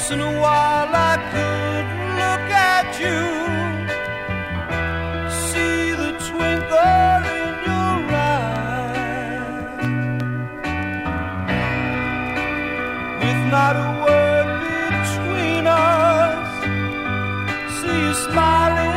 Once in a while I could look at you, see the twinkle in your eye, with not a word between us, see you smiling